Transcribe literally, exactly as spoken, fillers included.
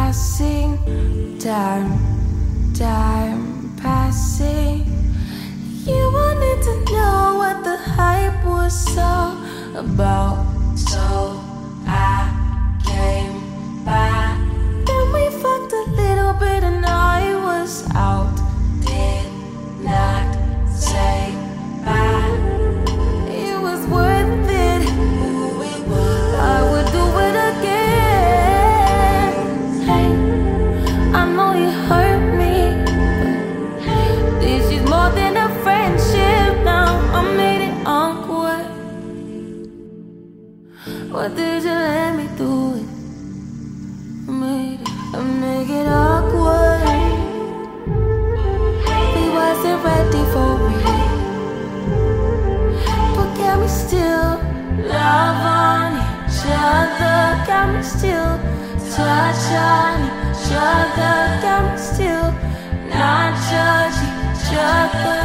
passing, time, time passing. You wanted to know what the hype was all about, so I came by. Then we fucked a little bit and I was out. Did not say bye. It was worth it. I would do it again. Hey, I know you hurt me, but this is more than a friendship now. I made it awkward. Why did you let me do it? I made it, I make it awkward. We wasn't ready for it, but can we still love on each other? Can we still touch on each other? Can we still not judge each other?